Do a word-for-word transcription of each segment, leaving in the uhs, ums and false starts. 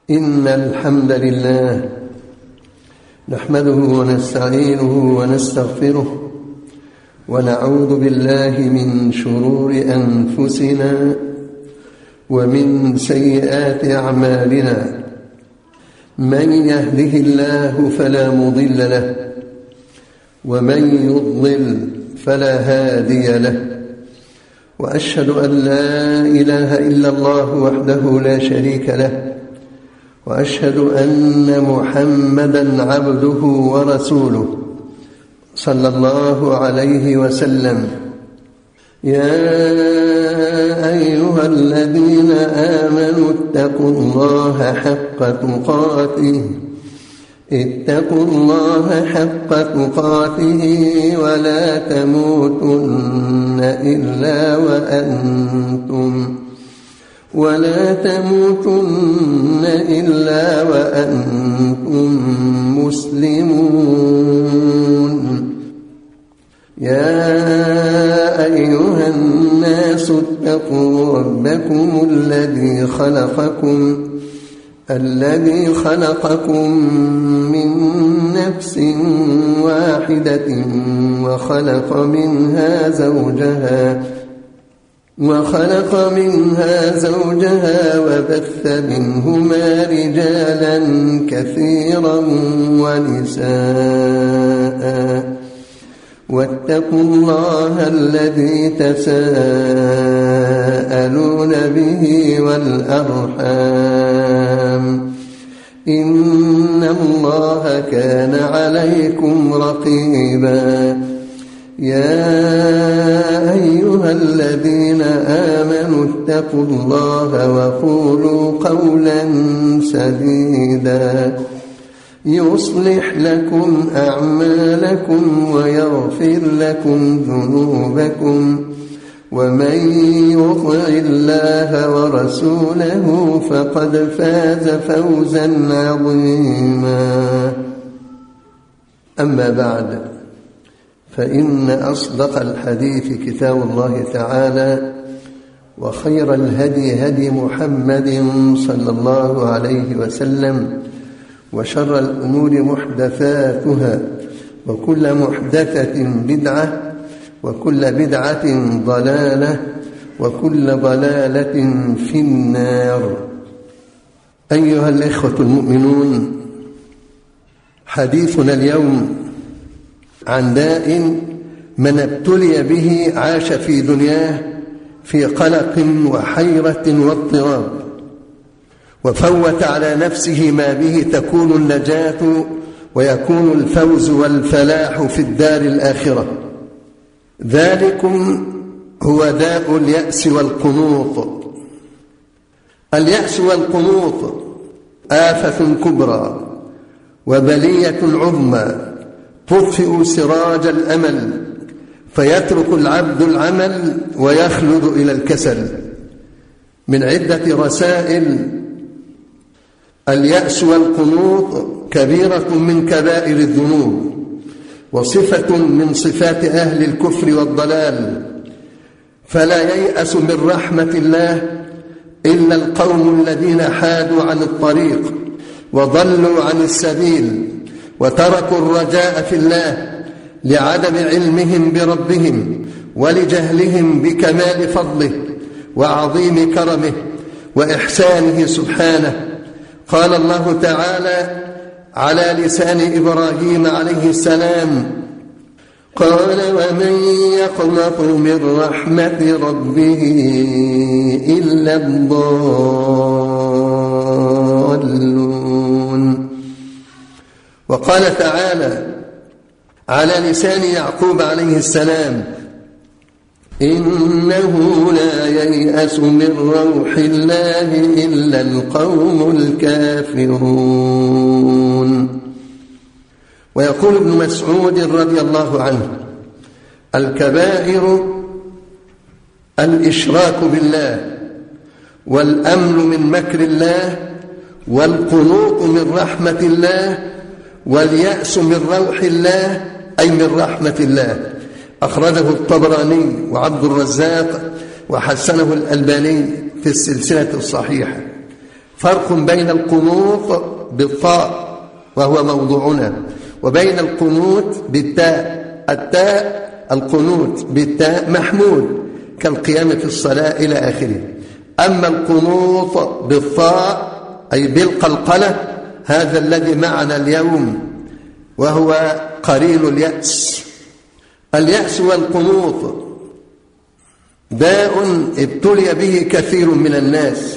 إن الحمد لله نحمده ونستعينه ونستغفره ونعوذ بالله من شرور أنفسنا ومن سيئات أعمالنا. من يهده الله فلا مضل له ومن يضلل فلا هادي له، وأشهد أن لا إله إلا الله وحده لا شريك له، وأشهد أن محمدًا عبده ورسوله صلى الله عليه وسلم. يا أيها الذين آمنوا اتقوا الله حق تقاته اتقوا الله حق تقاته ولا تموتن إلا وأنتم ولا تموتن إلا وأنتم مسلمون. يا أيها الناس اتقوا ربكم الذي خلقكم الذي خلقكم من نفس واحدة وخلق منها زوجها وخلق منها زوجها وبث منهما رجالا كثيرا ونساء، واتقوا الله الذي تساءلون به والأرحام، إن الله كان عليكم رقيبا. يا أيها الذين آمنوا اتقوا الله وقولوا قولا سديدا يصلح لكم أعمالكم ويغفر لكم ذنوبكم، ومن يطع الله ورسوله فقد فاز فوزا عظيما. أما بعد، فإن أصدق الحديث كتاب الله تعالى، وخير الهدي هدي محمد صلى الله عليه وسلم، وشر الأمور محدثاتها، وكل محدثة بدعة، وكل بدعة ضلالة، وكل ضلالة في النار. أيها الإخوة المؤمنون، حديثنا اليوم عن داء من ابتلي به عاش في دنياه في قلق وحيرة واضطراب، وفوت على نفسه ما به تكون النجاة ويكون الفوز والفلاح في الدار الآخرة. ذلكم هو داء اليأس والقنوط. اليأس والقنوط آفة كبرى وبلية عظمى تطفئ سراج الأمل، فيترك العبد العمل ويخلد إلى الكسل. من عدة رسائل: اليأس والقنوط كبيرة من كبائر الذنوب، وصفة من صفات أهل الكفر والضلال، فلا ييأس من رحمة الله إلا القوم الذين حادوا عن الطريق وضلوا عن السبيل وتركوا الرجاء في الله لعدم علمهم بربهم ولجهلهم بكمال فضله وعظيم كرمه وإحسانه سبحانه. قال الله تعالى على لسان إبراهيم عليه السلام: قال ومن يقنط من رحمة ربه إلا الضالون. وقال تعالى على لسان يعقوب عليه السلام: إنه لا ييأس من روح الله إلا القوم الكافرون. ويقول ابن مسعود رضي الله عنه: الكبائر الإشراك بالله، والأمن من مكر الله، والقنوط من رحمة الله، واليأس من روح الله أي من رحمة الله. أخرجه الطبراني وعبد الرزاق وحسنه الألباني في السلسلة الصحيحة. فرق بين القنوط بالطاء وهو موضوعنا، وبين القنوت بالتاء. التاء القنوت بالتاء محمود كالقيام في الصلاة إلى آخره. أما القنوط بالطاء أي بالقلقلة هذا الذي معنا اليوم، وهو قرين اليأس. اليأس والقنوط داء ابتلي به كثير من الناس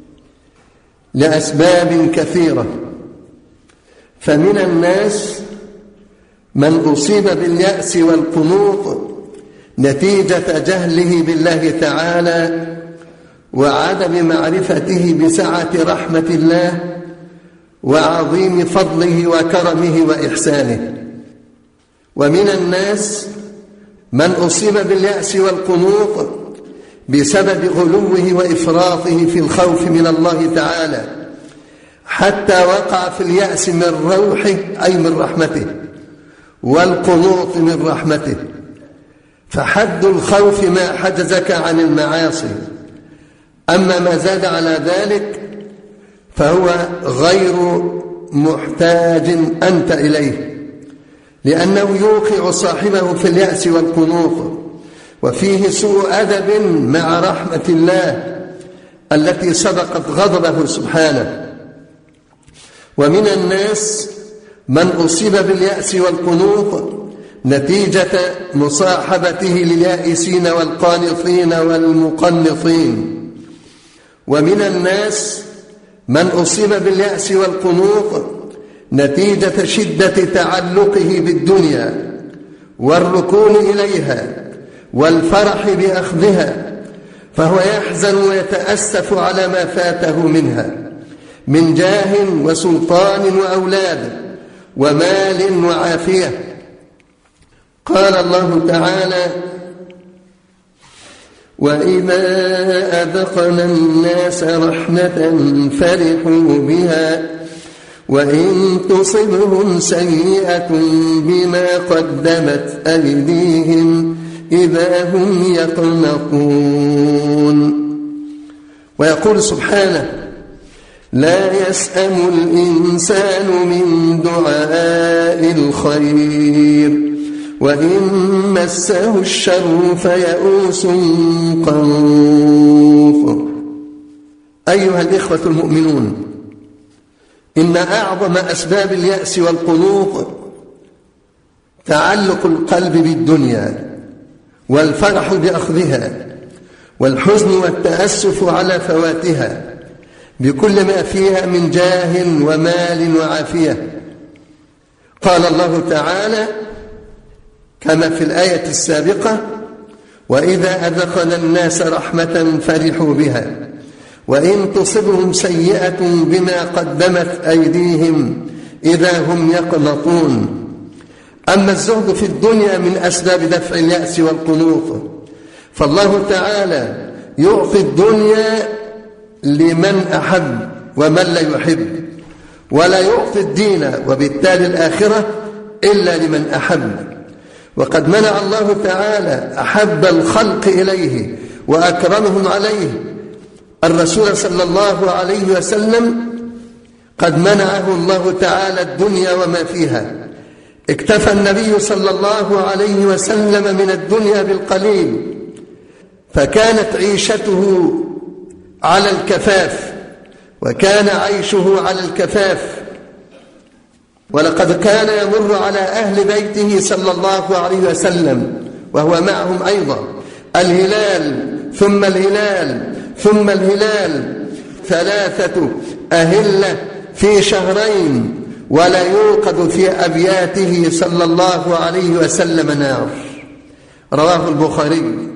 لأسباب كثيرة. فمن الناس من أصيب باليأس والقنوط نتيجة جهله بالله تعالى وعدم معرفته بسعة رحمة الله وعظيم فضله وكرمه وإحسانه. ومن الناس من أصيب باليأس والقنوط بسبب غلوه وإفراطه في الخوف من الله تعالى، حتى وقع في اليأس من روحه أي من رحمته، والقنوط من رحمته. فحد الخوف ما حجزك عن المعاصي، أما ما زاد على ذلك فهو غير محتاج أنت إليه، لأنه يوقع صاحبه في اليأس والقنوط، وفيه سوء أدب مع رحمة الله التي سبقت غضبه سبحانه. ومن الناس من أصيب باليأس والقنوط نتيجة مصاحبته لليائسين والقانطين والمقنطين. ومن الناس من أصيب باليأس والقنوط نتيجة شدة تعلقه بالدنيا والركون إليها والفرح بأخذها، فهو يحزن ويتأسف على ما فاته منها من جاه وسلطان وأولاد ومال وعافية. قال الله تعالى: وإذا أذقنا الناس رحمة فرحوا بها وإن تصبهم سيئة بما قدمت أيديهم إذا هم يقنطون. ويقول سبحانه: لا يسأم الإنسان من دعاء الخير وإن مسه الشر فيئوس قنوط. أيها الإخوة المؤمنون، إن أعظم أسباب اليأس والقنوط تعلق القلب بالدنيا والفرح بأخذها والحزن والتأسف على فواتها بكل ما فيها من جاه ومال وعافية. قال الله تعالى كما في الآية السابقة: وإذا أذقنا الناس رحمة فرحوا بها وإن تصبهم سيئة بما قدمت أيديهم إذا هم يقنطون. أما الزهد في الدنيا من أسباب دفع اليأس والقنوط، فالله تعالى يعطي الدنيا لمن أحب ومن لا يحب، ولا يعطي الدين وبالتالي الآخرة إلا لمن أحب. وقد منع الله تعالى أحب الخلق إليه وأكرمهم عليه الرسول صلى الله عليه وسلم، قد منعه الله تعالى الدنيا وما فيها. اكتفى النبي صلى الله عليه وسلم من الدنيا بالقليل، فكانت عيشته على الكفاف وكان عيشه على الكفاف. ولقد كان يمر على أهل بيته صلى الله عليه وسلم وهو معهم أيضا الهلال ثم الهلال ثم الهلال، ثلاثة أهلة في شهرين، ولا يوقد في أبياته صلى الله عليه وسلم نار. رواه البخاري.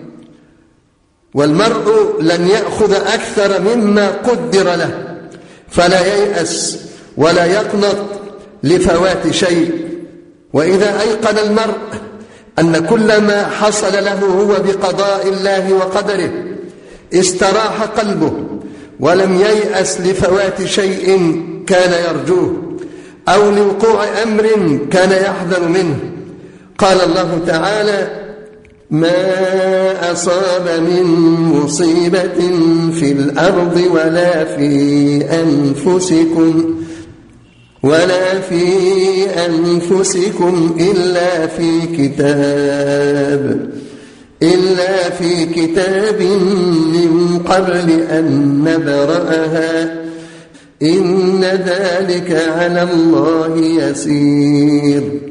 والمرء لن يأخذ أكثر مما قدر له، فلا ييأس ولا يقنط لفوات شيء. وإذا أيقن المرء أن كل ما حصل له هو بقضاء الله وقدره استراح قلبه ولم ييأس لفوات شيء كان يرجوه أو لوقوع أمر كان يحذر منه. قال الله تعالى: ما أصاب من مصيبة في الأرض ولا في أنفسكم ولا في أنفسكم إلا في كتاب إلا في كتاب من قبل أن نبرأها إن ذلك على الله يسير.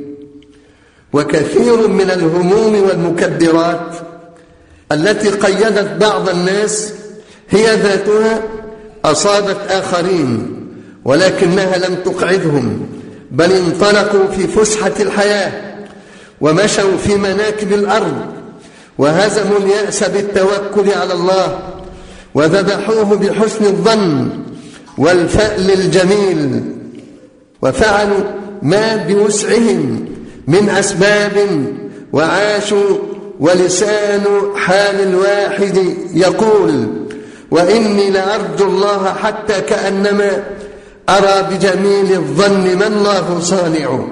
وكثير من الهموم والمكدرات التي قيدت بعض الناس هي ذاتها أصابت آخرين، ولكنها لم تقعدهم، بل انطلقوا في فسحة الحياة ومشوا في مناكب الأرض وهزموا اليأس بالتوكل على الله وذبحوه بحسن الظن والفأل الجميل، وفعلوا ما بوسعهم من أسباب وعاشوا، ولسان حال الواحد يقول وإني لأرجو الله حتى كأنما أرى بجميل الظن ما الله صانع.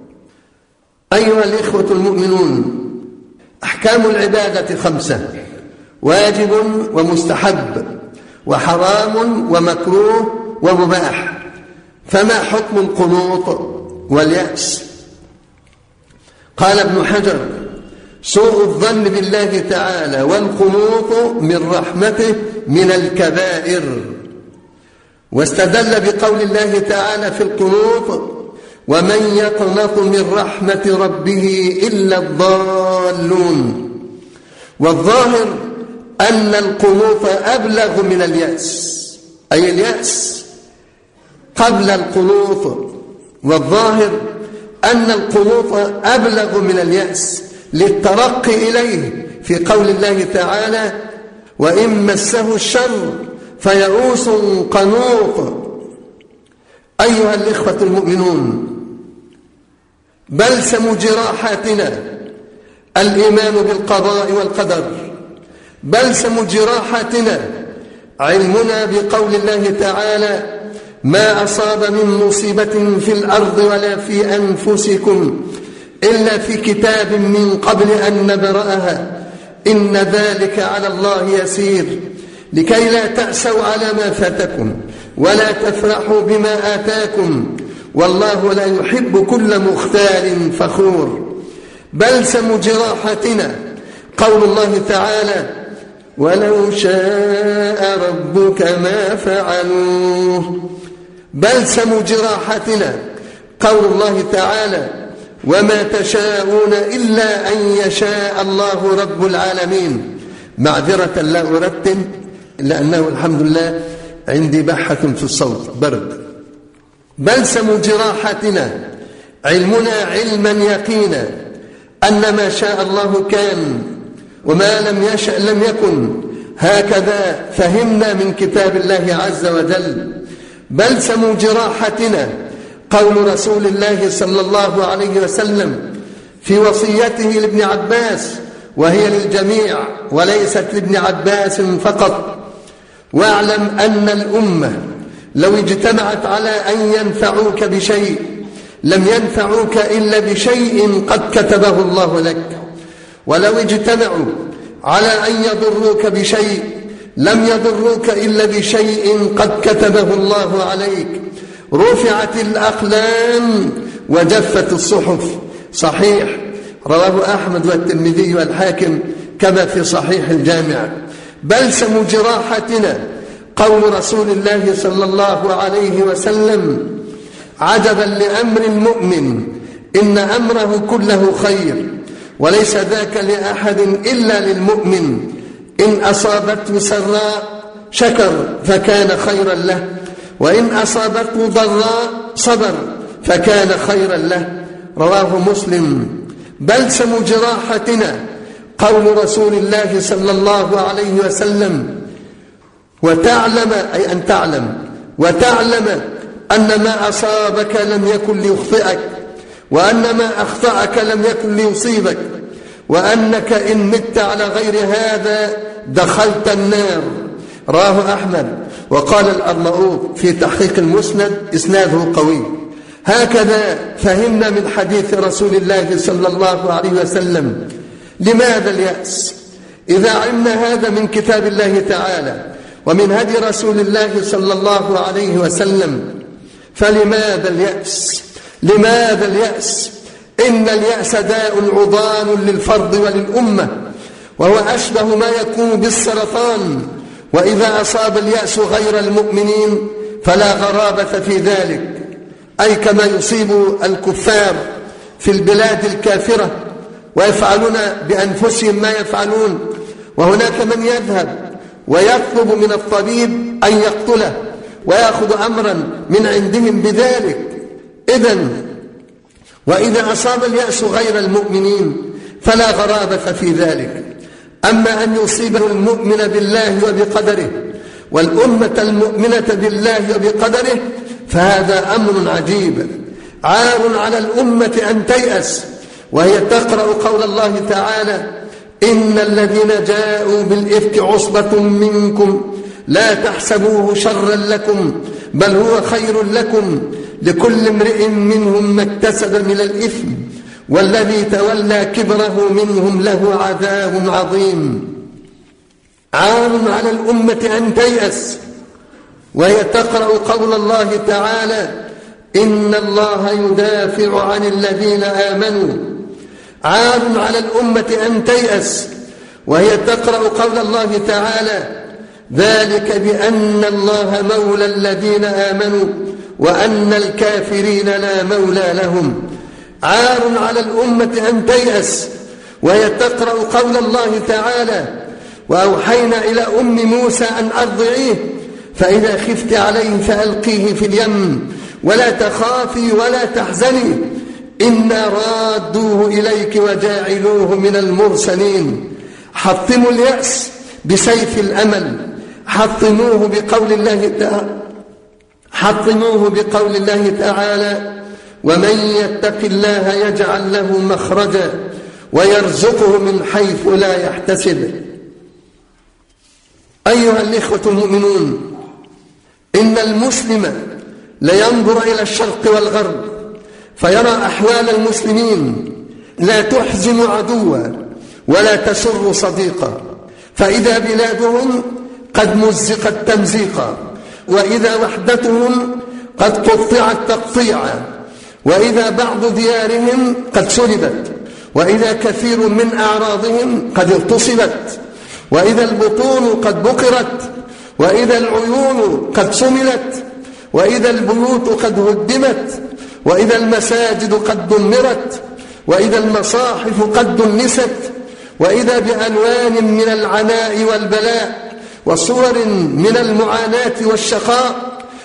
أيها الإخوة المؤمنون، أحكام العبادة خمسة: واجب ومستحب وحرام ومكروه ومباح. فما حكم القنوط واليأس؟ قال ابن حجر: سوء الظن بالله تعالى والقنوط من رحمته من الكبائر. واستدل بقول الله تعالى في القنوط: ومن يقنط من رحمة ربه إلا الضالون. والظاهر أن القنوط أبلغ من اليأس، أي اليأس قبل القنوط. والظاهر أن القنوط أبلغ من اليأس للترقي إليه في قول الله تعالى: وإن مسه الشر فيئوس قنوط. أيها الإخوة المؤمنون، بلسم جراحاتنا الإيمان بالقضاء والقدر، بلسم جراحاتنا علمنا بقول الله تعالى: ما أصاب من مصيبة في الأرض ولا في أنفسكم إلا في كتاب من قبل أن نبرأها إن ذلك على الله يسير، لكي لا تأسوا على ما فاتكم ولا تفرحوا بما آتاكم والله لا يحب كل مختال فخور. بلسم جراحتنا قول الله تعالى: ولو شاء ربك ما فعلوه. بلسم جراحتنا قول الله تعالى: وما تشاءون إلا أن يشاء الله رب العالمين. معذرة لا أرتب لأنه الحمد لله عندي بحة في الصوت برد. بلسم جراحتنا علمنا علما يقينا أن ما شاء الله كان وما لم يشأ لم يكن، هكذا فهمنا من كتاب الله عز وجل. بلسم جراحتنا قول رسول الله صلى الله عليه وسلم في وصيته لابن عباس، وهي للجميع وليست لابن عباس فقط: واعلم أن الأمة لو اجتمعت على أن ينفعوك بشيء لم ينفعوك إلا بشيء قد كتبه الله لك، ولو اجتمعوا على أن يضروك بشيء لم يضروك إلا بشيء قد كتبه الله عليك. رفعت الأقلام وجفت الصحف. صحيح، رواه أحمد والترمذي والحاكم كما في صحيح الجامع. بلسم جراحتنا قول رسول الله صلى الله عليه وسلم: عجبا لأمر المؤمن إن أمره كله خير وليس ذاك لأحد إلا للمؤمن، إن أصابته سراء شكر فكان خيرا له، وإن أصابته ضراء صبر فكان خيرا له. رواه مسلم. بلسم جراحتنا قول رسول الله صلى الله عليه وسلم: وتعلم، أي أن تعلم، وتعلم أن ما أصابك لم يكن ليخطئك، وأن ما أخطأك لم يكن ليصيبك، وأنك إن مت على غير هذا دخلت النار. رواه أحمد. وقال الأرناؤوط في تحقيق المسند: إسناده قوي. هكذا فهمنا من حديث رسول الله صلى الله عليه وسلم: لماذا اليأس؟ إذا علمنا هذا من كتاب الله تعالى ومن هدي رسول الله صلى الله عليه وسلم، فلماذا اليأس؟ لماذا اليأس؟ إن اليأس داء عضال للفرد وللأمة، وهو أشبه ما يكون بالسرطان، وإذا أصاب اليأس غير المؤمنين فلا غرابة في ذلك، أي كما يصيب الكفار في البلاد الكافرة ويفعلون بأنفسهم ما يفعلون، وهناك من يذهب ويطلب من الطبيب أن يقتله ويأخذ أمرا من عندهم بذلك. إذن وإذا أصاب اليأس غير المؤمنين فلا غرابة في ذلك. أما أن يصيبه المؤمن بالله وبقدره والأمة المؤمنة بالله وبقدره فهذا أمر عجيب. عار على الأمة أن تيأس وهي تقرأ قول الله تعالى: إن الذين جاءوا بالإفك عصبة منكم لا تحسبوه شرا لكم بل هو خير لكم لكل امرئ منهم ما اكتسب من الإثم والذي تولى كبره منهم له عذاب عظيم. عار على الأمة أن تيأس وهي تقرأ قول الله تعالى: إن الله يدافع عن الذين آمنوا. عار على الأمة أن تيأس وهي تقرأ قول الله تعالى: ذلك بأن الله مولى الذين آمنوا وأن الكافرين لا مولى لهم. عار على الأمة أن تيأس وهي تقرأ قول الله تعالى: وأوحينا إلى أم موسى أن أرضعيه فإذا خفت عليه فألقيه في اليم ولا تخافي ولا تحزني إنا رادوه إليك وجاعلوه من المرسلين. حطموا اليأس بسيف الأمل، حطموه بقول الله تعالى حطموه بقول الله تعالى: ومن يتق الله يجعل له مخرجا ويرزقه من حيث لا يحتسب. أيها الإخوة المؤمنون، إن المسلم لينظر إلى الشرق والغرب فيرى أحوال المسلمين لا تحزن عدوا ولا تسر صديقا، فإذا بلادهم قد مزقت تمزيقا، وإذا وحدتهم قد قطعت تقطيعا، وإذا بعض ديارهم قد سلبت، وإذا كثير من أعراضهم قد اغتصبت، وإذا البطون قد بقرت، وإذا العيون قد سملت، وإذا البيوت قد هدمت، وإذا المساجد قد دمرت، وإذا المصاحف قد دنست، وإذا بألوان من العناء والبلاء وصور من المعاناة والشقاء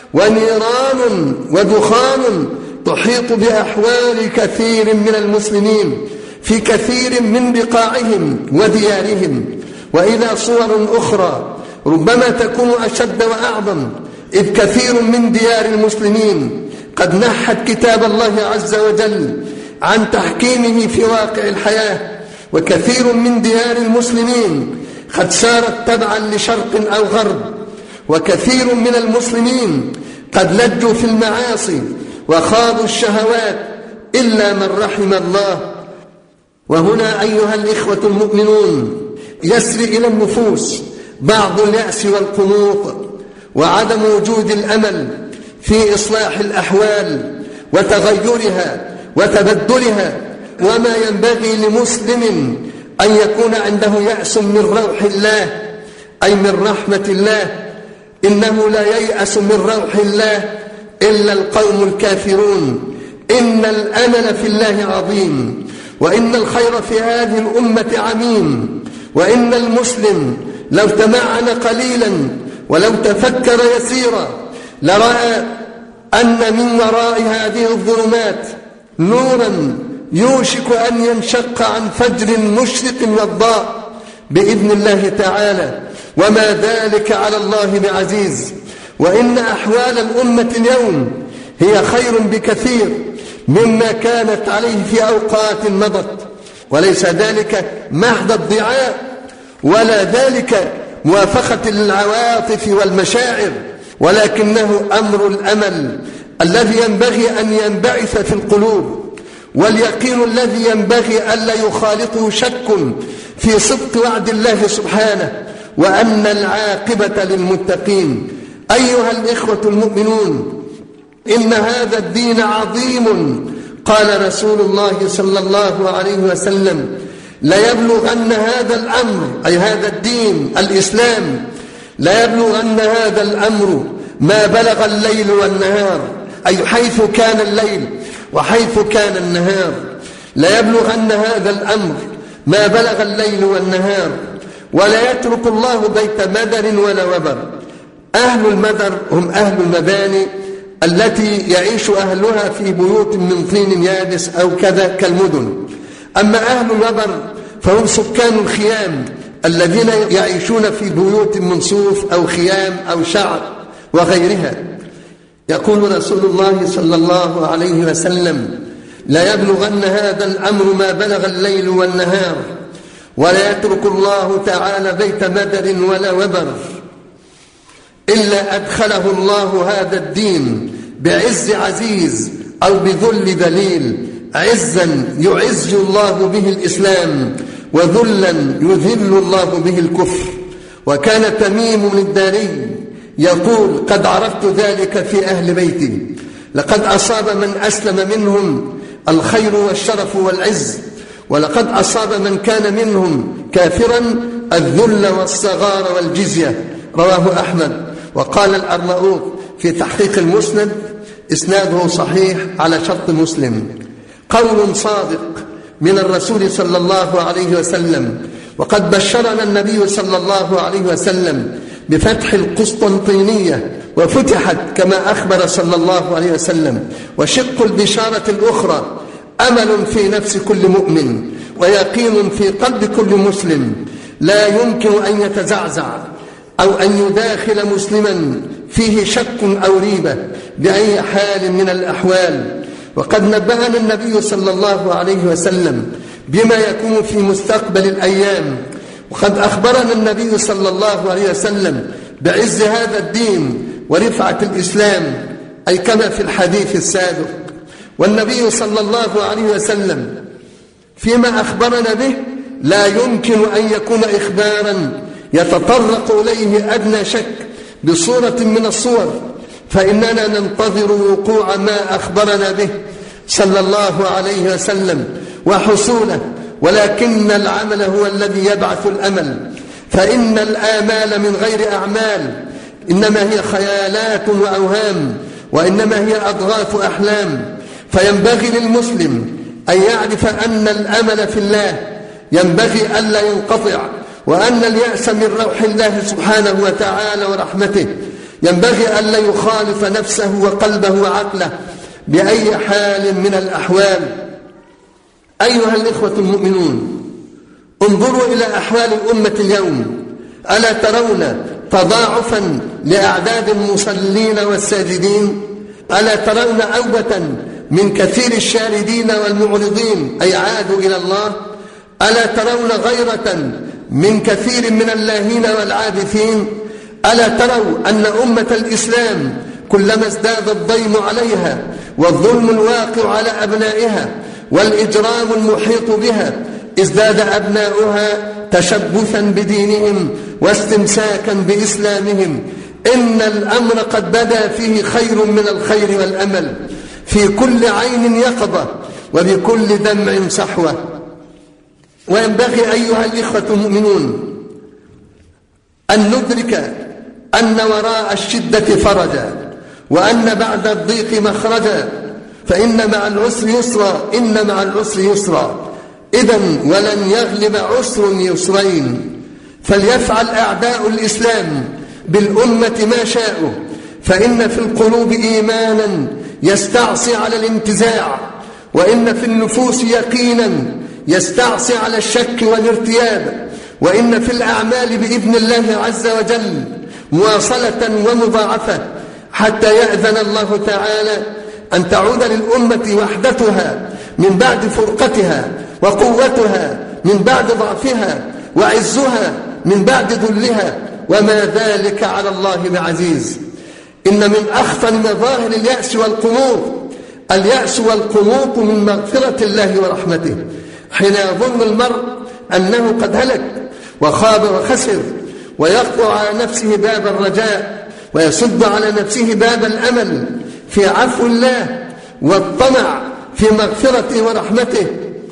ونيران ودخان تحيط بأحوال كثير من المسلمين في كثير من بقاعهم وديارهم، وإذا صور أخرى ربما تكون أشد وأعظم، إذ كثير من ديار المسلمين قد نحت كتاب الله عز وجل عن تحكيمه في واقع الحياة، وكثير من ديار المسلمين قد سارت تبعا لشرق أو غرب، وكثير من المسلمين قد لجوا في المعاصي وخاضوا الشهوات إلا من رحم الله. وهنا أيها الإخوة المؤمنون يسري إلى النفوس بعض اليأس والقنوط وعدم وجود الأمل في إصلاح الأحوال وتغيرها وتبدلها، وما ينبغي لمسلم أن يكون عنده يأس من روح الله أي من رحمة الله. إنه لا ييأس من روح الله إلا القوم الكافرون. إن الأمل في الله عظيم، وإن الخير في هذه الأمة عميم، وإن المسلم لو تمعن قليلا ولو تفكر يسيرا لرأى أن من وراء هذه الظلمات نورا يوشك أن ينشق عن فجر مشرق وضاء بإذن الله تعالى، وما ذلك على الله بعزيز. وإن أحوال الأمة اليوم هي خير بكثير مما كانت عليه في أوقات مضت، وليس ذلك محض الدعاء ولا ذلك موافقة للعواطف والمشاعر، ولكنه أمر الأمل الذي ينبغي أن ينبعث في القلوب واليقين الذي ينبغي ألا يخالطه شك في صدق وعد الله سبحانه وأن العاقبة للمتقين. أيها الإخوة المؤمنون، إن هذا الدين عظيم. قال رسول الله صلى الله عليه وسلم: ليبلغن هذا الأمر، أي هذا الدين الإسلام، ليبلغن هذا الأمر ما بلغ الليل والنهار، أي حيث كان الليل وحيث كان النهار. ليبلغن هذا الأمر ما بلغ الليل والنهار، ولا يترك الله بيت مدر ولا وبر. أهل المدر هم أهل المباني التي يعيش أهلها في بيوت من طين يابس أو كذا كالمدن. أما أهل الوبر فهم سكان الخيام الذين يعيشون في بيوت من صوف أو خيام أو شعر وغيرها. يقول رسول الله صلى الله عليه وسلم: لا يبلغن هذا الأمر ما بلغ الليل والنهار، ولا يترك الله تعالى بيت مدر ولا وبر إلا أدخله الله هذا الدين بعز عزيز أو بذل ذليل. عزا يعز الله به الإسلام، وذلا يذل الله به الكفر. وكان تميم الداري يقول: قد عرفت ذلك في أهل بيتي، لقد أصاب من أسلم منهم الخير والشرف والعز، ولقد أصاب من كان منهم كافرا الذل والصغار والجزية. رواه أحمد. وقال الأرناؤوط في تحقيق المسند: إسناده صحيح على شرط مسلم. قول صادق من الرسول صلى الله عليه وسلم. وقد بشرنا النبي صلى الله عليه وسلم بفتح القسطنطينية، وفتحت كما أخبر صلى الله عليه وسلم. وشق البشارة الأخرى أمل في نفس كل مؤمن، ويقين في قلب كل مسلم لا يمكن أن يتزعزع أو أن يداخل مسلما فيه شك أو ريبة بأي حال من الأحوال. وقد نبهنا النبي صلى الله عليه وسلم بما يكون في مستقبل الأيام. وقد أخبرنا النبي صلى الله عليه وسلم بعز هذا الدين ورفعة الإسلام، أي كما في الحديث السابق. والنبي صلى الله عليه وسلم فيما أخبرنا به لا يمكن أن يكون إخبارا يتطرق إليه أدنى شك بصورة من الصور، فإننا ننتظر وقوع ما أخبرنا به صلى الله عليه وسلم وحصوله، ولكن العمل هو الذي يبعث الأمل. فإن الآمال من غير أعمال إنما هي خيالات وأوهام، وإنما هي أضغاث أحلام. فينبغي للمسلم أن يعرف أن الأمل في الله ينبغي ألا ينقطع، وأن اليأس من روح الله سبحانه وتعالى ورحمته ينبغي ألا يخالف نفسه وقلبه وعقله بأي حال من الأحوال. أيها الإخوة المؤمنون، انظروا إلى أحوال الأمة اليوم. ألا ترون تضاعفا لأعداد المصلين والساجدين؟ ألا ترون أوبة من كثير الشاردين والمعرضين أي عادوا إلى الله؟ ألا ترون غيرة من كثير من اللاهين والعابثين؟ ألا تروا أن أمة الإسلام كلما ازداد الضيم عليها والظلم الواقع على أبنائها والإجرام المحيط بها ازداد أبناؤها تشبثا بدينهم واستمساكا بإسلامهم؟ إن الأمر قد بدا فيه خير من الخير والأمل، في كل عين يقظة وبكل دمع صحوة. وينبغي أيها الإخوة المؤمنون أن ندرك أن وراء الشدة فرجا، وأن بعد الضيق مخرجا، فإن مع العسر يسرا، إن مع العسر يسرا. إذن ولن يغلب عسر يسرين. فليفعل أعداء الإسلام بالأمة ما شاءوا، فإن في القلوب إيمانا يستعصي على الانتزاع، وإن في النفوس يقينا يستعصي على الشك والارتياب، وإن في الأعمال بإذن الله عز وجل مواصلة ومضاعفة حتى يأذن الله تعالى أن تعود للأمة وحدتها من بعد فرقتها، وقوتها من بعد ضعفها، وعزها من بعد ذلها، وما ذلك على الله بعزيز. إن من أخطر مظاهر اليأس والقنوط اليأس والقنوط من مغفرة الله ورحمته، حين يظن المرء أنه قد هلك وخاب وخسر، ويقطع على نفسه باب الرجاء، ويسد على نفسه باب الأمل في عفو الله والطمع في مغفرته ورحمته،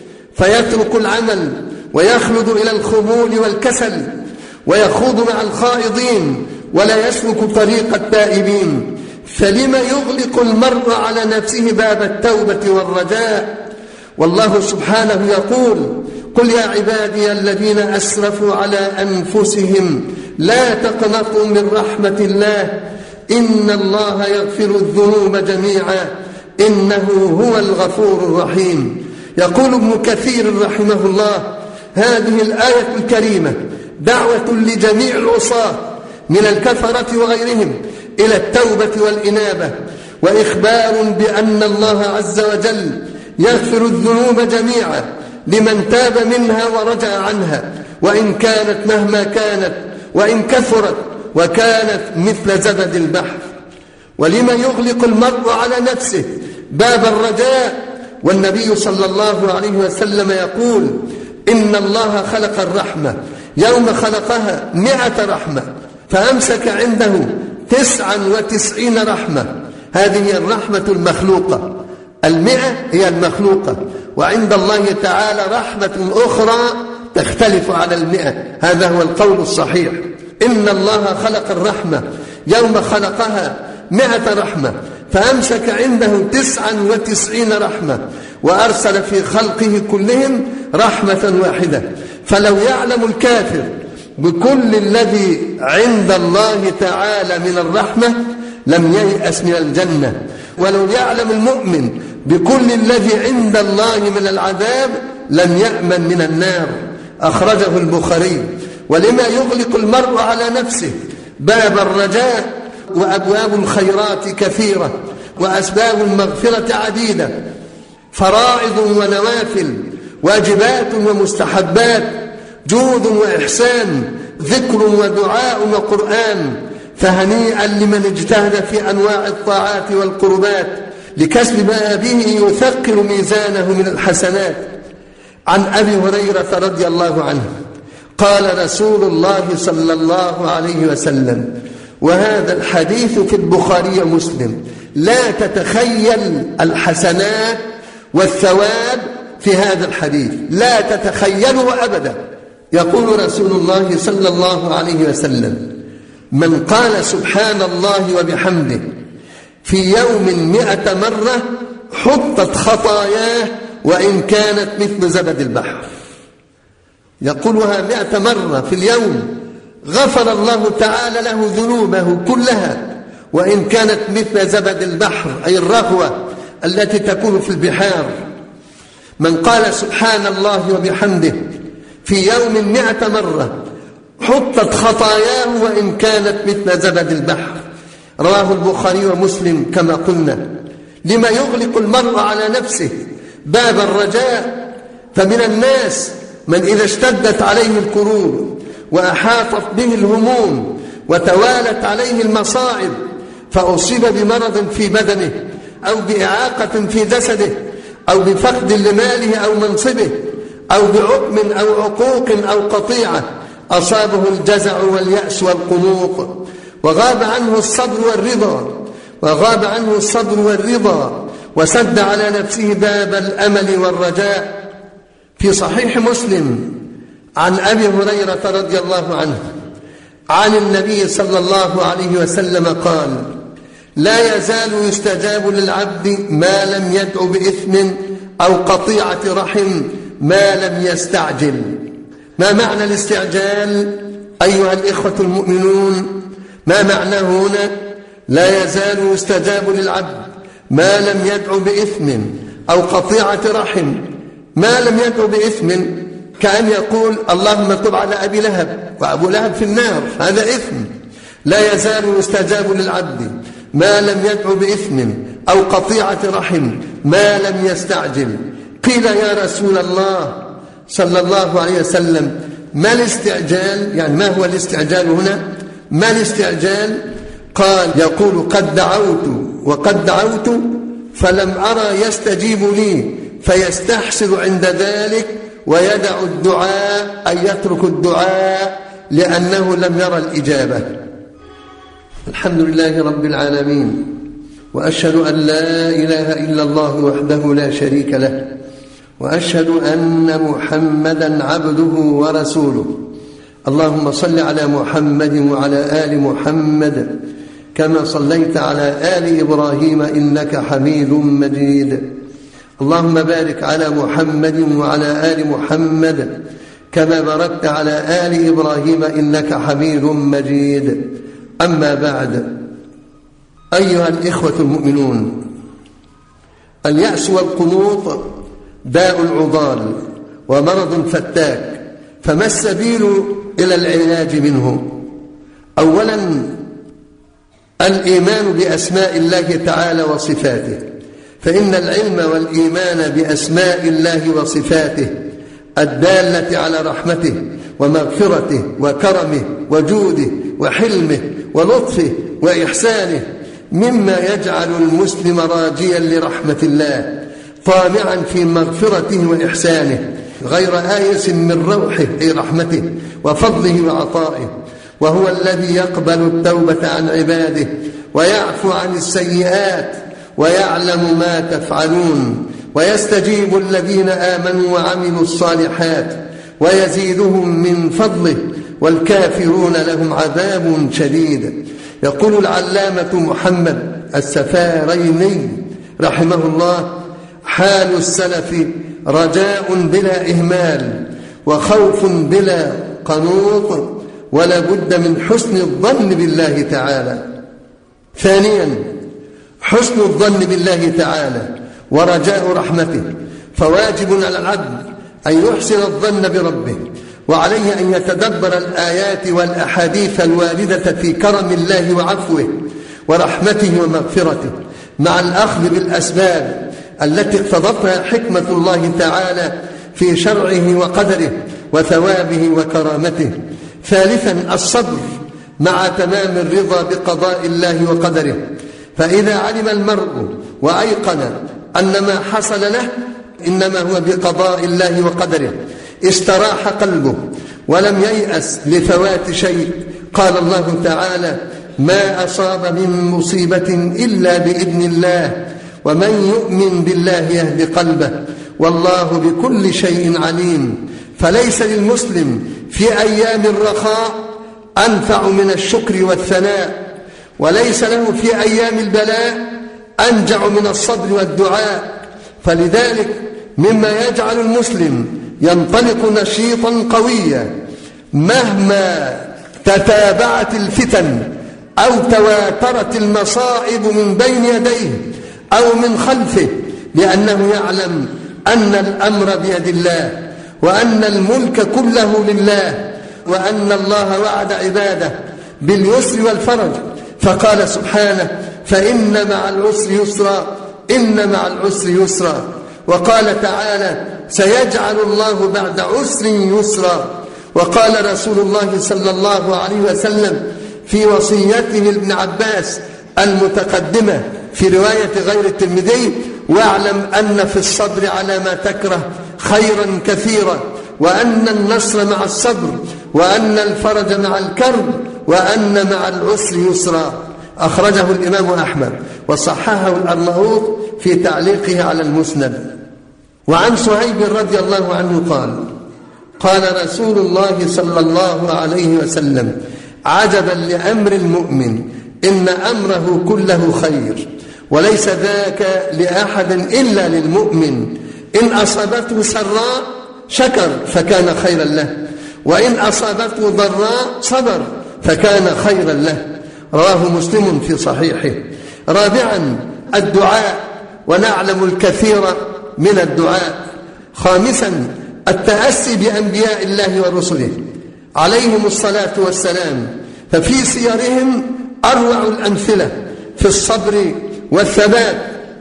فيترك العمل ويخلد إلى الخمول والكسل، ويخوض مع الخائضين ولا يسلك طريق التائبين. فلما يغلق المرء على نفسه باب التوبة والرجاء؟ والله سبحانه يقول: قل يا عبادي الذين أسرفوا على أنفسهم لا تقنطوا من رحمة الله إن الله يغفر الذنوب جميعا إنه هو الغفور الرحيم. يقول ابن كثير رحمه الله: هذه الآية الكريمة دعوة لجميع العصاة من الكفرة وغيرهم إلى التوبة والإنابة، وإخبار بأن الله عز وجل يغفر الذنوب جميعا لمن تاب منها ورجع عنها، وإن كانت مهما كانت، وإن كثرت وكانت مثل زبد البحر. ولما يغلق المرء على نفسه باب الرجاء؟ والنبي صلى الله عليه وسلم يقول: إن الله خلق الرحمة يوم خلقها مئة رحمة فأمسك عنده تسعا وتسعين رحمة. هذه هي الرحمة المخلوقة، المئة هي المخلوقة، وعند الله تعالى رحمة أخرى تختلف على المئة. هذا هو القول الصحيح. إن الله خلق الرحمة يوم خلقها مئة رحمة فأمسك عنده تسعا وتسعين رحمة، وأرسل في خلقه كلهم رحمة واحدة. فلو يعلم الكافر بكل الذي عند الله تعالى من الرحمة لم ييأس من الجنة، ولو يعلم المؤمن بكل الذي عند الله من العذاب لم يأمن من النار. أخرجه البخاري. ولما يغلق المرء على نفسه باب الرجاء؟ وأبواب الخيرات كثيرة، وأسباب المغفرة عديدة، فرائض ونوافل، واجبات ومستحبات، جود وإحسان، ذكر ودعاء وقرآن. فهنيئا لمن اجتهد في أنواع الطاعات والقربات لكسب ما به يثقل ميزانه من الحسنات. عن أبي هريرة رضي الله عنه قال رسول الله صلى الله عليه وسلم، وهذا الحديث في البخاري ومسلم: لا تتخيل الحسنات والثواب في هذا الحديث، لا تتخيله أبدا. يقول رسول الله صلى الله عليه وسلم: من قال سبحان الله وبحمده في يوم مئة مرة حطت خطاياه وإن كانت مثل زبد البحر. يقولها مئة مرة في اليوم غفر الله تعالى له ذنوبه كلها وإن كانت مثل زبد البحر، أي الرغوة التي تكون في البحار. من قال سبحان الله وبحمده في يوم مئة مرة حطت خطاياه وإن كانت مثل زبد البحر. رواه البخاري ومسلم كما قلنا. لما يغلق المرء على نفسه باب الرجاء؟ فمن الناس من إذا اشتدت عليه الكروب وأحاطت به الهموم وتوالت عليه المصائب فأصيب بمرض في بدنه أو بإعاقة في جسده أو بفقد لماله أو منصبه أو بعقم أو عقوق أو قطيعة، أصابه الجزع واليأس والقنوط، وغاب عنه الصبر والرضا وغاب عنه الصبر والرضا وسد على نفسه باب الأمل والرجاء. في صحيح مسلم عن أبي هريرة رضي الله عنه عن النبي صلى الله عليه وسلم قال: لا يزال يستجاب للعبد ما لم يدع بإثم أو قطيعة رحم ما لم يستعجل. ما معنى الاستعجال أيها الإخوة المؤمنون؟ ما معناه هنا؟ لا يزال يستجاب للعبد ما لم يدع بإثم أو قطيعة رحم. ما لم يدع بإثم كأن يقول اللهم تب على أبي لهب وأبو لهب في النار، هذا إثم. لا يزال يستجاب للعبد ما لم يدع بإثم أو قطيعة رحم ما لم يستعجل. قيل يا رسول الله صلى الله عليه وسلم ما الاستعجال؟ يعني ما هو الاستعجال هنا؟ ما الاستعجال؟ قال: يقول قد دعوت وقد دعوت فلم أرى يستجيب لي فيستحسر عند ذلك ويدع الدعاء، أي يترك الدعاء لأنه لم يرى الإجابة. الحمد لله رب العالمين، وأشهد أن لا إله إلا الله وحده لا شريك له، وأشهد أن محمدا عبده ورسوله. اللهم صل على محمد وعلى آل محمد كما صليت على آل إبراهيم إنك حميد مجيد. اللهم بارك على محمد وعلى آل محمد كما باركت على آل إبراهيم إنك حميد مجيد. أما بعد، أيها الإخوة المؤمنون، اليأس والقنوط داء عضال ومرض فتاك، فما السبيل إلى العلاج منه؟ أولا، الإيمان بأسماء الله تعالى وصفاته، فإن العلم والإيمان بأسماء الله وصفاته الدالة على رحمته ومغفرته وكرمه وجوده وحلمه ولطفه وإحسانه مما يجعل المسلم راجيا لرحمة الله، طامعا في مغفرته وإحسانه، غير آيس من روحه أي رحمته وفضله وعطائه. وهو الذي يقبل التوبة عن عباده ويعفو عن السيئات ويعلم ما تفعلون، ويستجيب الذين آمنوا وعملوا الصالحات ويزيدهم من فضله، والكافرون لهم عذاب شديد. يقول العلامة محمد السفاريني رحمه الله: حال السلف رجاء بلا إهمال، وخوف بلا قنوط، ولا بد من حسن الظن بالله تعالى. ثانيا، حسن الظن بالله تعالى ورجاء رحمته، فواجب على العبد أن يحسن الظن بربه، وعليه أن يتدبر الآيات والأحاديث الواردة في كرم الله وعفوه ورحمته ومغفرته، مع الأخذ بالأسباب التي اقتضتها حكمة الله تعالى في شرعه وقدره وثوابه وكرامته. ثالثا، الصبر مع تمام الرضا بقضاء الله وقدره، فإذا علم المرء وأيقن أن ما حصل له إنما هو بقضاء الله وقدره استراح قلبه ولم ييأس لفوات شيء. قال الله تعالى: ما أصاب من مصيبة إلا بإذن الله، ومن يؤمن بالله يهد قلبه، والله بكل شيء عليم. فليس للمسلم في أيام الرخاء أنفع من الشكر والثناء، وليس له في أيام البلاء أنجع من الصبر والدعاء. فلذلك مما يجعل المسلم ينطلق نشيطا قويا مهما تتابعت الفتن أو تواترت المصائب من بين يديه أو من خلفه، لأنه يعلم أن الأمر بيد الله، وأن الملك كله لله، وأن الله وعد عباده باليسر والفرج، فقال سبحانه: فإن مع العسر يسرا، إن مع العسر يسرا. وقال تعالى: سيجعل الله بعد عسر يسرا. وقال رسول الله صلى الله عليه وسلم في وصيته لابن عباس المتقدمة في رواية غير الترمذي: واعلم أن في الصبر على ما تكره خيرا كثيرا، وأن النصر مع الصبر، وأن الفرج مع الكرب، وأن مع العسر يسرا. أخرجه الإمام أحمد وصححه الأرناؤوط في تعليقه على المسند. وعن صهيب رضي الله عنه قال: قال رسول الله صلى الله عليه وسلم: عجبا لأمر المؤمن، إن أمره كله خير، وليس ذاك لأحد إلا للمؤمن، إن أصابته سراء شكر فكان خيرا له، وإن أصابته ضراء صبر فكان خيرا له. رواه مسلم في صحيحه. رابعا، الدعاء، ونعلم الكثير من الدعاء. خامسا، التأسي بأنبياء الله ورسله عليهم الصلاة والسلام، ففي سيرهم أروع الأمثلة في الصبر والثبات.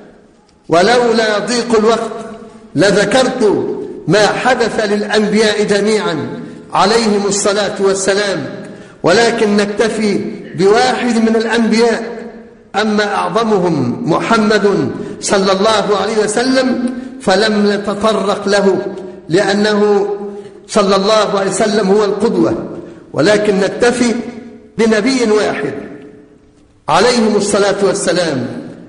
ولولا ضيق الوقت لذكرت ما حدث للأنبياء جميعا عليهم الصلاة والسلام، ولكن نكتفي بواحد من الأنبياء أما أعظمهم محمد صلى الله عليه وسلم فلم نتطرق له لأنه صلى الله عليه وسلم هو القدوة، ولكن نكتفي بنبي واحد عليهم الصلاة والسلام.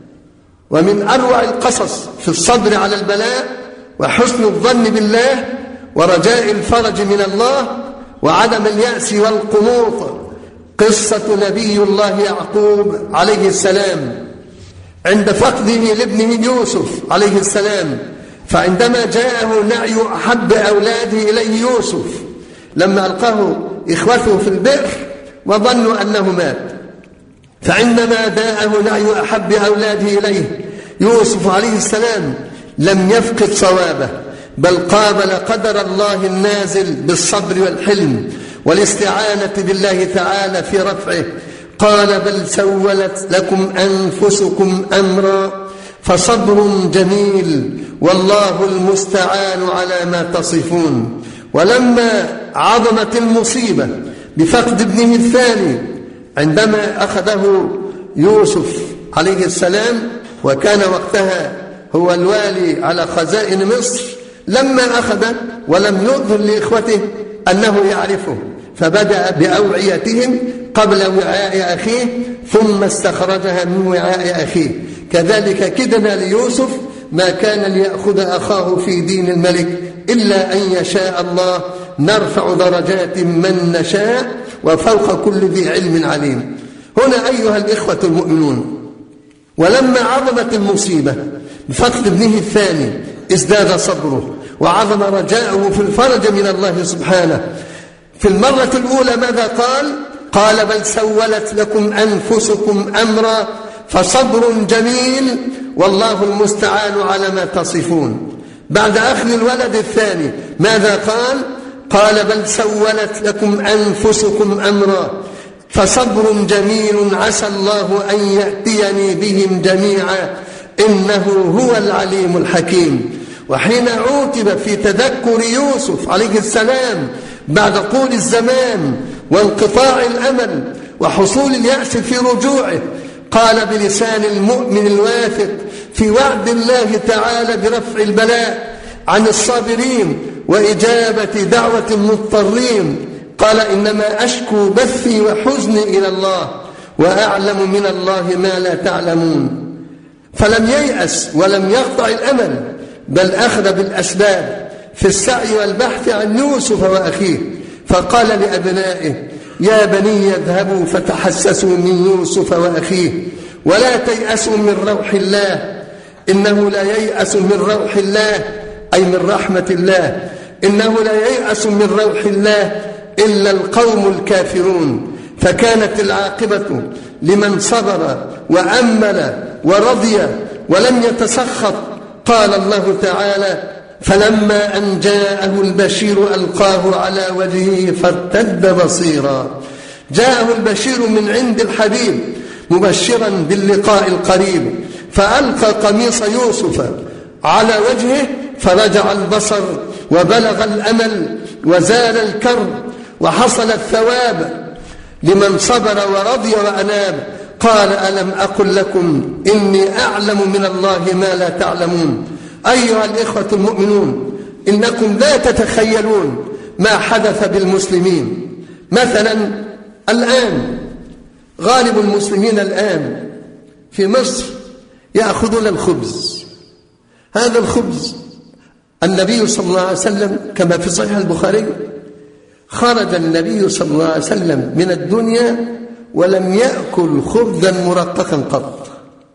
ومن أروع القصص في الصبر على البلاء وحسن الظن بالله ورجاء الفرج من الله وعدم اليأس والقنوط قصة نبي الله يعقوب عليه السلام عند فقده لابنه يوسف عليه السلام. فعندما جاءه نعي أحب أولاده إليه يوسف لما ألقاه إخوته في البئر وظنوا أنه مات، فعندما جاءه نعي أحب أولاده إليه يوسف عليه السلام لم يفقد صوابه، بل قابل قدر الله النازل بالصبر والحلم والاستعانة بالله تعالى في رفعه. قال بل سولت لكم أنفسكم أمرا فصبر جميل والله المستعان على ما تصفون. ولما عظمت المصيبة بفقد ابنه الثاني عندما أخذه يوسف عليه السلام وكان وقتها هو الوالي على خزائن مصر، لما أخذ ولم يظهر لإخوته أنه يعرفه فبدأ بأوعيتهم قبل وعاء أخيه ثم استخرجها من وعاء أخيه. كذلك كدنا ليوسف ما كان ليأخذ أخاه في دين الملك إلا أن يشاء الله نرفع درجات من نشاء وفوق كل ذي علم عليم. هنا أيها الإخوة المؤمنون ولما عظمت المصيبة بفقد ابنه الثاني ازداد صبره وعظم رجاؤه في الفرج من الله سبحانه. في المرة الأولى ماذا قال؟ قال بل سولت لكم أنفسكم أمرا فصبر جميل والله المستعان على ما تصفون. بعد أخذ الولد الثاني ماذا قال؟ قال بل سولت لكم أنفسكم أمرا فصبر جميل عسى الله أن يأتيني بهم جميعا إنه هو العليم الحكيم. وحين عوتب في تذكر يوسف عليه السلام بعد طول الزمان وانقطاع الأمل وحصول اليأس في رجوعه قال بلسان المؤمن الواثق في وعد الله تعالى برفع البلاء عن الصابرين وإجابة دعوة المضطرين قال إنما أشكو بثي وحزني إلى الله وأعلم من الله ما لا تعلمون. فلم ييأس ولم يقطع الأمل بل أخذ بالأسباب في السعي والبحث عن يوسف وأخيه. فقال لأبنائه يا بني اذهبوا فتحسسوا من يوسف وأخيه ولا تيأسوا من روح الله إنه لا ييأس من روح الله أي من رحمة الله إنه لا ييأس من روح الله إلا القوم الكافرون. فكانت العاقبة لمن صبر وأمل ورضي ولم يتسخط. قال الله تعالى فلما أن جاءه البشير ألقاه على وجهه فارتد بصيرا. جاءه البشير من عند الحبيب مبشرا باللقاء القريب فألقى قميص يوسف على وجهه فرجع البصر وبلغ الأمل وزال الكرب وحصل الثواب لمن صبر ورضي وأناب. قال ألم أقل لكم إني أعلم من الله ما لا تعلمون. أيها الإخوة المؤمنون إنكم لا تتخيلون ما حدث بالمسلمين. مثلا الآن غالب المسلمين الآن في مصر يأخذون الخبز. هذا الخبز النبي صلى الله عليه وسلم كما في صحيح البخاري خرج النبي صلى الله عليه وسلم من الدنيا ولم يأكل خبزا مرققا قط،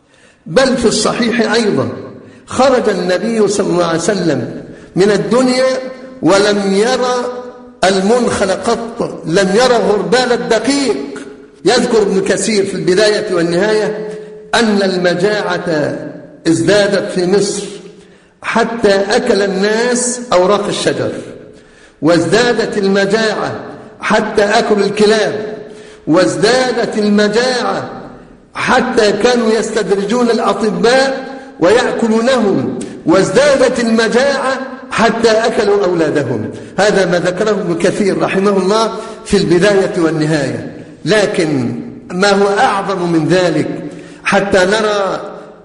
بل في الصحيح أيضا خرج النبي صلى الله عليه وسلم من الدنيا ولم يرى المنخل قط، لم يرى غربال الدقيق. يذكر ابن كثير في البداية والنهاية أن المجاعة ازدادت في مصر حتى أكل الناس أوراق الشجر، وازدادت المجاعة حتى أكل الكلاب، وازدادت المجاعة حتى كانوا يستدرجون الأطباء ويأكلونهم، وازدادت المجاعة حتى أكلوا أولادهم. هذا ما ذكره ابن كثير رحمه الله في البداية والنهاية. لكن ما هو أعظم من ذلك حتى نرى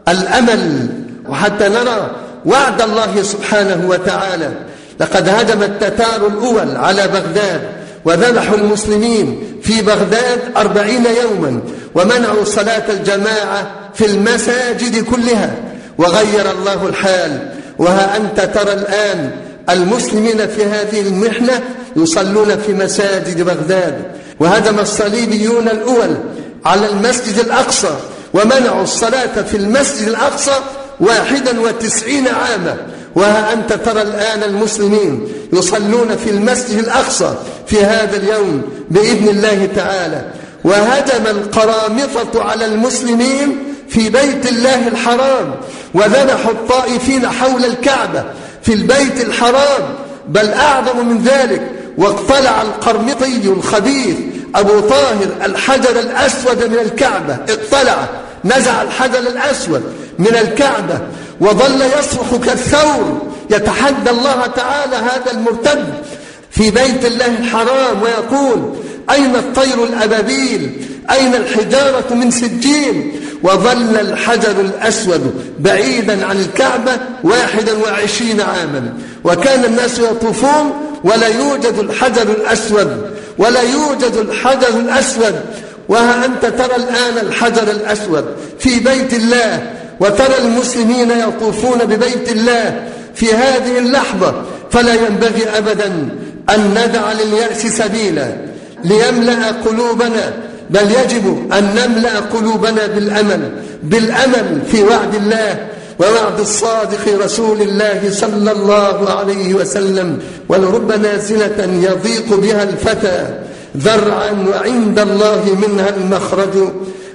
الأمل وحتى نرى وعد الله سبحانه وتعالى. لقد هجم التتار الأول على بغداد وذبحوا المسلمين في بغداد أربعين يوما، ومنعوا صلاة الجماعة في المساجد كلها، وغير الله الحال. وها أنت ترى الآن المسلمين في هذه المحنة يصلون في مساجد بغداد. وهدم الصليبيون الأول على المسجد الأقصى ومنعوا الصلاة في المسجد الأقصى واحدا وتسعين عاما، وها أنت ترى الآن المسلمين يصلون في المسجد الأقصى في هذا اليوم بإذن الله تعالى. وهدم القرامطة على المسلمين في بيت الله الحرام وذبحوا الطائفين حول الكعبة في البيت الحرام، بل أعظم من ذلك، واقتلع القرمطي الخبيث أبو طاهر الحجر الأسود من الكعبة، اقتلع نزع الحجر الأسود من الكعبة وظل يصرخ كالثور يتحدى الله تعالى هذا المرتد في بيت الله الحرام ويقول: أين الطير الأبابيل؟ أين الحجارة من سجين؟ وظل الحجر الأسود بعيدا عن الكعبة واحدا وعشرين عاما، وكان الناس يطوفون ولا يوجد الحجر الأسود ولا يوجد الحجر الأسود. وها أنت ترى الآن الحجر الأسود في بيت الله، وترى المسلمين يطوفون ببيت الله في هذه اللحظة. فلا ينبغي أبدا أن ندع لليأس سبيلا ليملأ قلوبنا، بل يجب أن نملأ قلوبنا بالأمل بالأمل في وعد الله ووعد الصادق رسول الله صلى الله عليه وسلم. ولرب نازلة يضيق بها الفتى ذرعا وعند الله منها المخرج،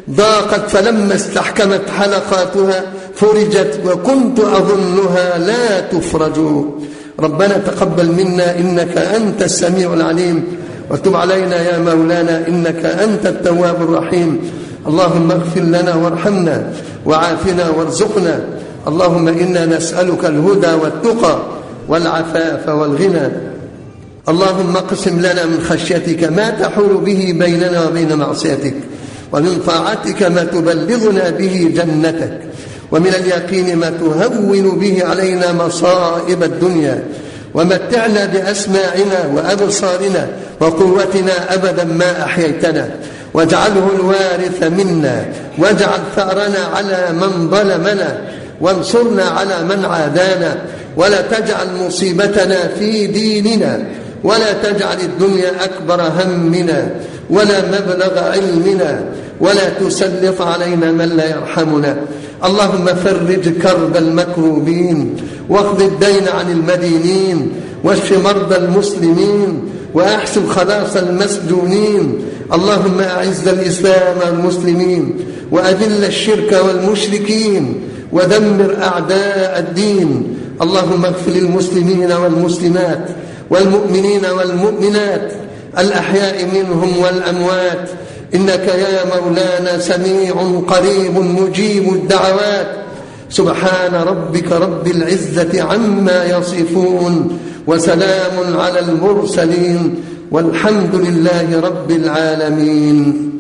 ضاقت فلما استحكمت حلقاتها فرجت وكنت أظنها لا تفرج. ربنا تقبل منا إنك أنت السميع العليم، وتب علينا يا مولانا إنك أنت التواب الرحيم. اللهم اغفر لنا وارحمنا وعافنا وارزقنا. اللهم إنا نسألك الهدى والتقى والعفاف والغنى. اللهم اقسم لنا من خشيتك ما تحول به بيننا وبين معصيتك، ومن طاعتك ما تبلغنا به جنتك، ومن اليقين ما تهون به علينا مصائب الدنيا، ومتعنا بأسماعنا وأبصارنا وقوتنا أبدا ما أحييتنا، واجعله الوارث منا، واجعل ثأرنا على من ظلمنا، وانصرنا على من عادانا، ولا تجعل مصيبتنا في ديننا، ولا تجعل الدنيا أكبر همنا ولا مبلغ علمنا، ولا تسلط علينا من لا يرحمنا. اللهم فرج كرب المكروبين، واقض الدين عن المدينين، واشف مرضى المسلمين، وأحسن خلاص المسجونين. اللهم أعز الإسلام والمسلمين، وأذل الشرك والمشركين، ودمر أعداء الدين. اللهم اغفر للمسلمين والمسلمات والمؤمنين والمؤمنات الأحياء منهم والأموات، إنك يا مولانا سميع قريب مجيب الدعوات. سبحان ربك رب العزة عما يصفون، وسلام على المرسلين، والحمد لله رب العالمين.